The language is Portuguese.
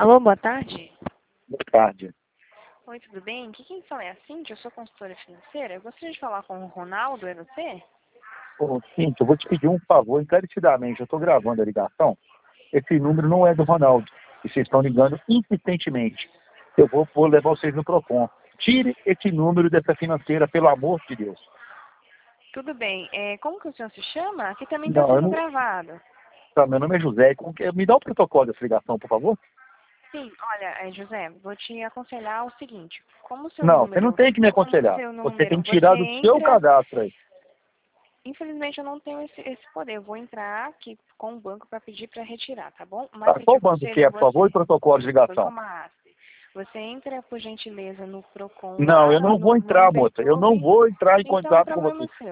Alô, boa tarde. Boa tarde. Oi, tudo bem? Aqui quem fala é a Cintia, eu sou consultora financeira. Eu gostaria de falar com o Ronaldo, é você? Ô, Cintia, eu vou te pedir um favor encarecidamente. Eu estou gravando a ligação. Esse número não é do Ronaldo. E vocês estão ligando insistentemente. Eu vou levar vocês no PROCON. Tire esse número dessa financeira, pelo amor de Deus. Tudo bem. Como que o senhor se chama? Aqui também está Não, eu sendo não. gravado. Tá, meu nome é José. Me dá o protocolo dessa ligação, por favor? Sim, olha, José, vou te aconselhar o seguinte. Não, você não tem que me Como o aconselhar. seu Você tem número, que tirar você do seu entra... cadastro aí. Infelizmente eu não tenho esse poder. Eu vou entrar aqui com o banco para pedir para retirar, tá bom? Mas Tá, eu te qual banco que aconselho é, por favor, e você, protocolo de Banco ligação? Master. Você entra, por gentileza, no PROCON Não, lá eu não vou no entrar, moça. Eu não Libertube. vou entrar em Então é contato com problema você. seu.